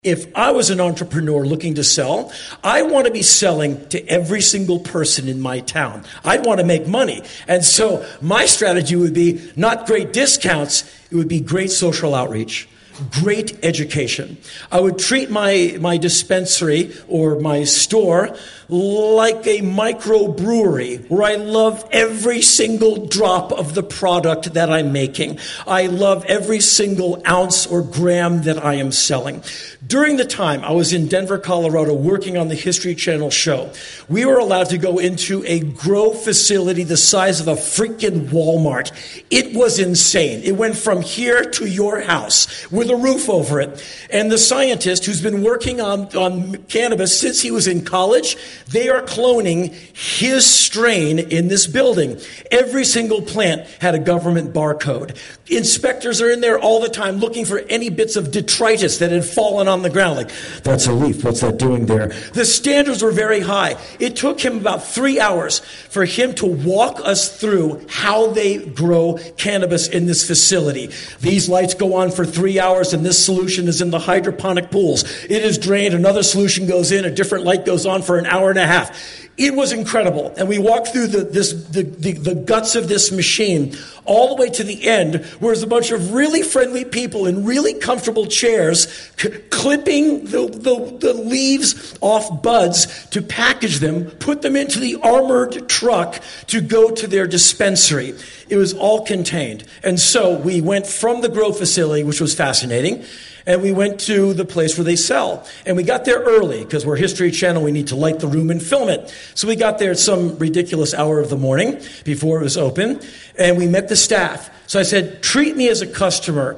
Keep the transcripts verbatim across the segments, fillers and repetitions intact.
If I was an entrepreneur looking to sell, I want to be selling to every single person in my town. I'd want to make money. And so my strategy would be not great discounts, it would be great social outreach. Great education. I would treat my, my dispensary or my store like a microbrewery where I love every single drop of the product that I'm making. I love every single ounce or gram that I am selling. During the time I was in Denver, Colorado, working on the History Channel show, we were allowed to go into a grow facility the size of a freaking Walmart. It was insane. It went from here to your house with a roof over it. And the scientist who's been working on, on cannabis since he was in college, they are cloning his strain in this building. Every single plant had a government barcode. Inspectors are in there all the time looking for any bits of detritus that had fallen on the ground. Like, that's a leaf. What's that doing there? The standards were very high. It took him about three hours for him to walk us through how they grow cannabis in this facility. These lights go on for three hours and this solution is in the hydroponic pools. It is drained, another solution goes in, a different light goes on for an hour and a half. It was incredible. And we walked through the, this, the, the, the guts of this machine all the way to the end, where there's a bunch of really friendly people in really comfortable chairs c- clipping the, the, the leaves off buds to package them, put them into the armored truck to go to their dispensary. It was all contained. And so we went from the grow facility, which was fascinating, and we went to the place where they sell. And we got there early, because we're History Channel, we need to light the room and film it. So we got there at some ridiculous hour of the morning before it was open, and we met the staff. So I said, treat me as a customer.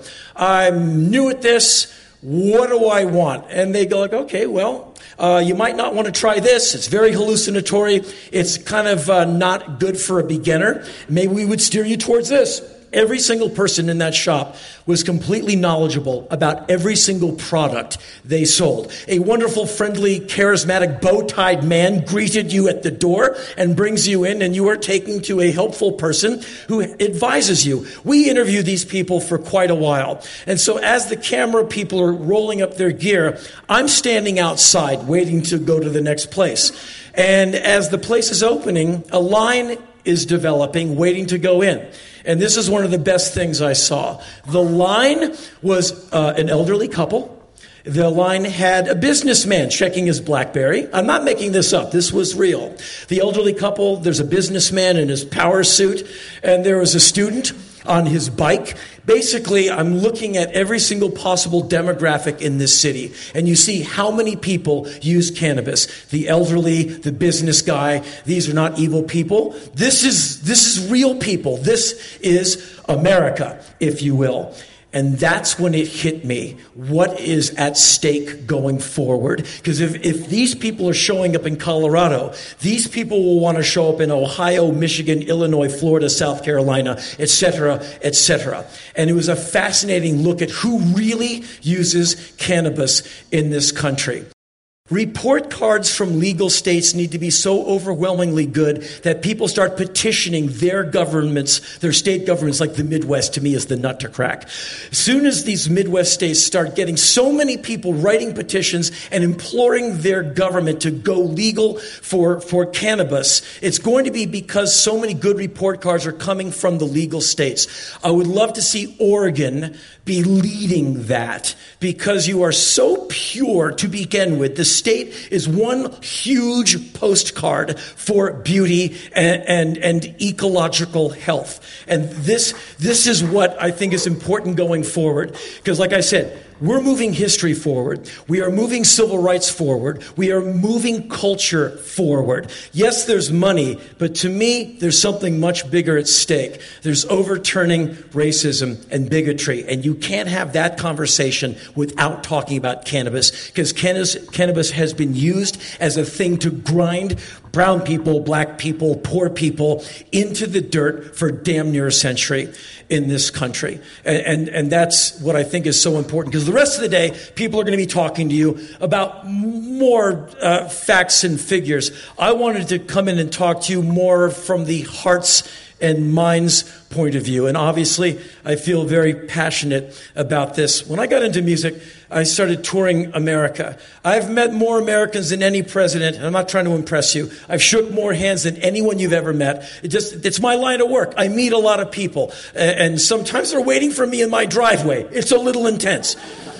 I'm new at this. What do I want? And they go like, okay, well, uh, you might not want to try this. It's very hallucinatory. It's kind of uh, not good for a beginner. Maybe we would steer you towards this. Every single person in that shop was completely knowledgeable about every single product they sold. A wonderful, friendly, charismatic, bow-tied man greeted you at the door and brings you in, and you are taken to a helpful person who advises you. We interview these people for quite a while. And so as the camera people are rolling up their gear, I'm standing outside waiting to go to the next place. And as the place is opening, a line is developing, waiting to go in. And this is one of the best things I saw. The line was uh, an elderly couple. The line had a businessman checking his BlackBerry. I'm not making this up. This was real. The elderly couple, there's a businessman in his power suit, and there was a student on his bike. Basically, I'm looking at every single possible demographic in this city, and you see how many people use cannabis. The elderly, the business guy, these are not evil people. This is, this is real people. This is America, if you will. And that's when it hit me. What is at stake going forward? Because if, if these people are showing up in Colorado, these people will want to show up in Ohio, Michigan, Illinois, Florida, South Carolina, et cetera, et cetera. And it was a fascinating look at who really uses cannabis in this country. Report cards from legal states need to be so overwhelmingly good that people start petitioning their governments, their state governments, like the Midwest, to me, is the nut to crack. As soon as these Midwest states start getting so many people writing petitions and imploring their government to go legal for, for cannabis, it's going to be because so many good report cards are coming from the legal states. I would love to see Oregon be leading that, because you are so pure to begin with. The state is one huge postcard for beauty and, and, and ecological health. And this, this is what I think is important going forward. Because like I said, we're moving history forward. We are moving civil rights forward. We are moving culture forward. Yes, there's money, but to me, there's something much bigger at stake. There's overturning racism and bigotry. And you can't have that conversation without talking about cannabis, because cannabis has been used as a thing to grind brown people, black people, poor people into the dirt for damn near a century in this country. And, and, and that's what I think is so important, because the rest of the day, people are going to be talking to you about more uh, facts and figures. I wanted to come in and talk to you more from the hearts and mine's point of view. And obviously, I feel very passionate about this. When I got into music, I started touring America. I've met more Americans than any president, and I'm not trying to impress you. I've shook more hands than anyone you've ever met. It just, it's my line of work. I meet a lot of people, and sometimes they're waiting for me in my driveway. It's a little intense.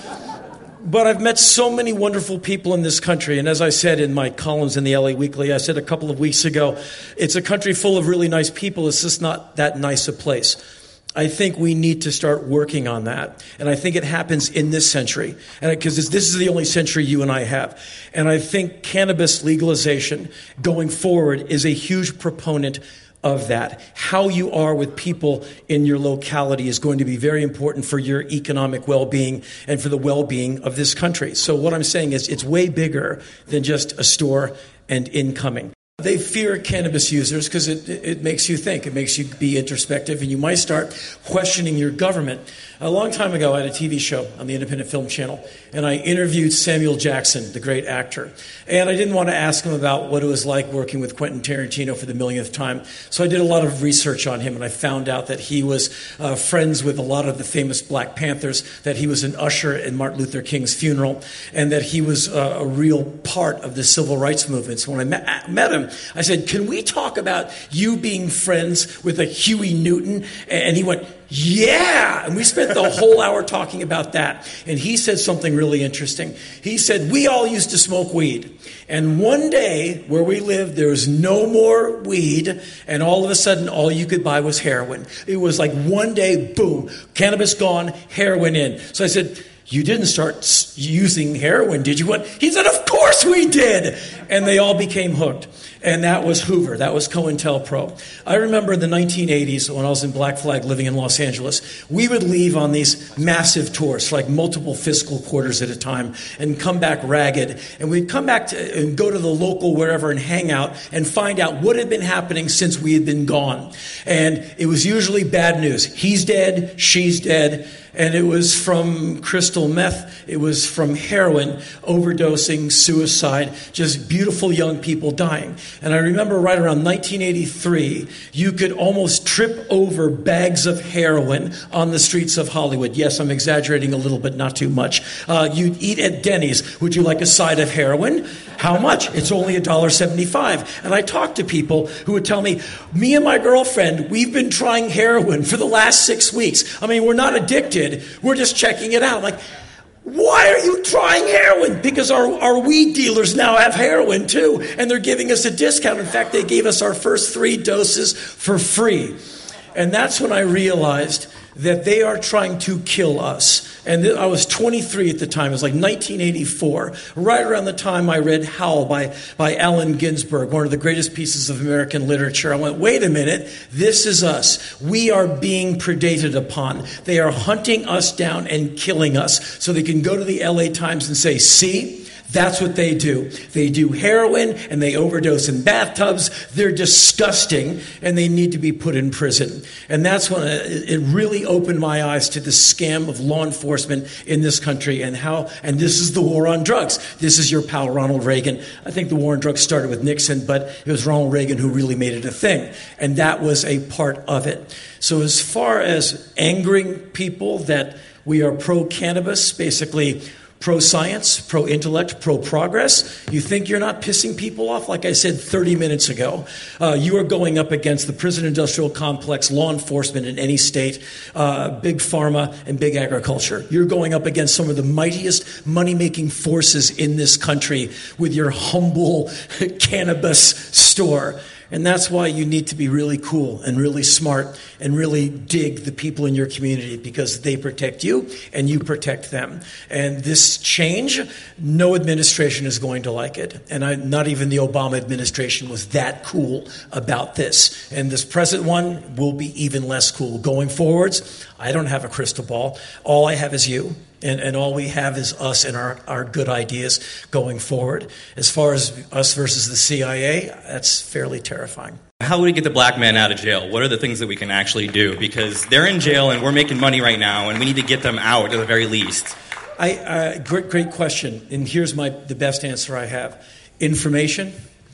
But I've met so many wonderful people in this country. And as I said in my columns in the L A Weekly, I said a couple of weeks ago, it's a country full of really nice people. It's just not that nice a place. I think we need to start working on that. And I think it happens in this century. And because this is the only century you and I have. And I think cannabis legalization going forward is a huge proponent of that. How you are with people in your locality is going to be very important for your economic well-being and for the well-being of this country. So what I'm saying is it's way bigger than just a store and incoming. They fear cannabis users because it, it makes you think. It makes you be introspective, and you might start questioning your government. A long time ago, I had a T V show on the Independent Film Channel, and I interviewed Samuel Jackson, the great actor. And I didn't want to ask him about what it was like working with Quentin Tarantino for the millionth time. So I did a lot of research on him, and I found out that he was uh, friends with a lot of the famous Black Panthers, that he was an usher in Martin Luther King's funeral, and that he was uh, a real part of the civil rights movement. So when I met, met him, I said, can we talk about you being friends with a Huey Newton? And he went, yeah. And we spent the whole hour talking about that. And he said something really interesting. He said, we all used to smoke weed. And one day where we lived, there was no more weed. And all of a sudden, all you could buy was heroin. It was like one day, boom, cannabis gone, heroin in. So I said, you didn't start using heroin, did you? He said, of course we did. And they all became hooked. And that was Hoover. That was COINTELPRO. I remember in the nineteen eighties, when I was in Black Flag living in Los Angeles, we would leave on these massive tours for like multiple fiscal quarters at a time and come back ragged. And we'd come back to, and go to the local wherever and hang out and find out what had been happening since we had been gone. And it was usually bad news. He's dead. She's dead. And it was from crystal meth. It was from heroin, overdosing, suicide, just beautiful young people dying. And I remember right around nineteen eighty-three, you could almost trip over bags of heroin on the streets of Hollywood. Yes, I'm exaggerating a little bit, not too much. Uh, you'd eat at Denny's. Would you like a side of heroin? How much? It's only one dollar seventy-five. And I talked to people who would tell me, me and my girlfriend, we've been trying heroin for the last six weeks. I mean, we're not addicted. We're just checking it out. Like, why are you trying heroin? Because our, our weed dealers now have heroin too, and they're giving us a discount. In fact, they gave us our first three doses for free. And that's when I realized that they are trying to kill us. And th- I was twenty-three at the time. It was like nineteen eighty-four, right around the time I read Howl by, by Allen Ginsberg, one of the greatest pieces of American literature. I went, wait a minute, this is us. We are being predated upon. They are hunting us down and killing us so they can go to the L A Times and say, see? That's what they do. They do heroin and they overdose in bathtubs. They're disgusting and they need to be put in prison. And that's when it really opened my eyes to the scam of law enforcement in this country and how, and this is the war on drugs. This is your pal Ronald Reagan. I think the war on drugs started with Nixon, but it was Ronald Reagan who really made it a thing. And that was a part of it. So as far as angering people that we are pro-cannabis, basically pro-science, pro-intellect, pro-progress. You think you're not pissing people off? Like I said thirty minutes ago, uh, you are going up against the prison industrial complex, law enforcement in any state, uh, big pharma, and big agriculture. You're going up against some of the mightiest money-making forces in this country with your humble cannabis store. And that's why you need to be really cool and really smart and really dig the people in your community because they protect you and you protect them. And this change, no administration is going to like it. And I, not even the Obama administration was that cool about this. And this present one will be even less cool. Going forwards, I don't have a crystal ball. All I have is you. And, and all we have is us and our, our good ideas going forward. As far as us versus the C I A, that's fairly terrifying. How would we get the black men out of jail? What are the things that we can actually do? Because they're in jail and we're making money right now, and we need to get them out at the very least. I uh, great, great question. And here's my the best answer I have. Information,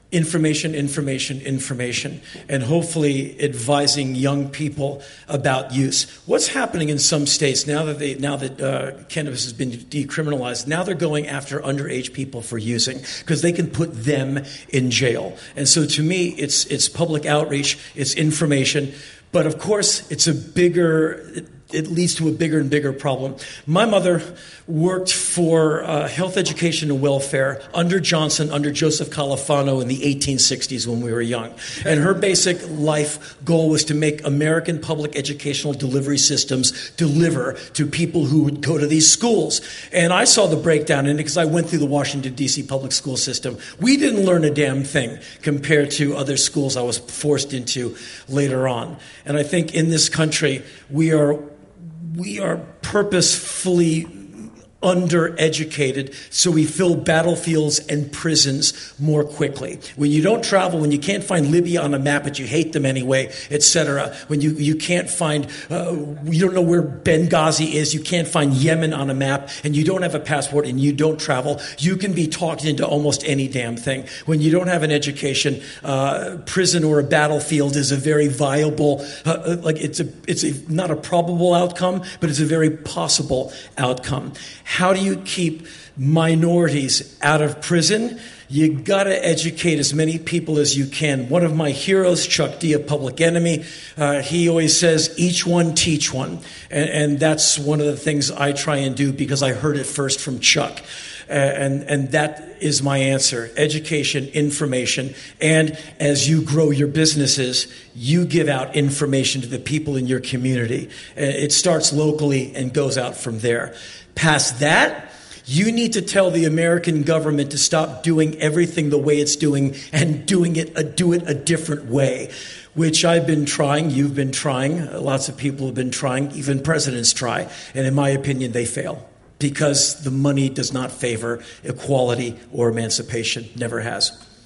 Information, information, information, and hopefully advising young people about use. What's happening in some states now that they now that uh, cannabis has been decriminalized? Now they're going after underage people for using because they can put them in jail. And so, to me, it's it's public outreach, it's information, but of course, it's a bigger. It, It leads to a bigger and bigger problem. My mother worked for uh, health education and welfare under Johnson, under Joseph Califano in the eighteen sixties when we were young. And her basic life goal was to make American public educational delivery systems deliver to people who would go to these schools. And I saw the breakdown in it because I went through the Washington, D C public school system. We didn't learn a damn thing compared to other schools I was forced into later on. And I think in this country, we are We are purposefully undereducated, so we fill battlefields and prisons more quickly. When you don't travel, when you can't find Libya on a map, but you hate them anyway, et cetera. When you, you can't find, uh, you don't know where Benghazi is, you can't find Yemen on a map, and you don't have a passport and you don't travel, you can be talked into almost any damn thing. When you don't have an education, uh, prison or a battlefield is a very viable, uh, like it's a, it's a, not a probable outcome, but it's a very possible outcome. How do you keep minorities out of prison? You got to educate as many people as you can. One of my heroes, Chuck D of Public Enemy, uh, he always says, each one teach one. And, and that's one of the things I try and do because I heard it first from Chuck. Uh, and, and that is my answer. Education, information. And as you grow your businesses, you give out information to the people in your community. Uh, it starts locally and goes out from there. Past that, you need to tell the American government to stop doing everything the way it's doing and doing it, uh, do it a different way, which I've been trying, you've been trying, uh, lots of people have been trying, even presidents try, and in my opinion, they fail because the money does not favor equality or emancipation, never has.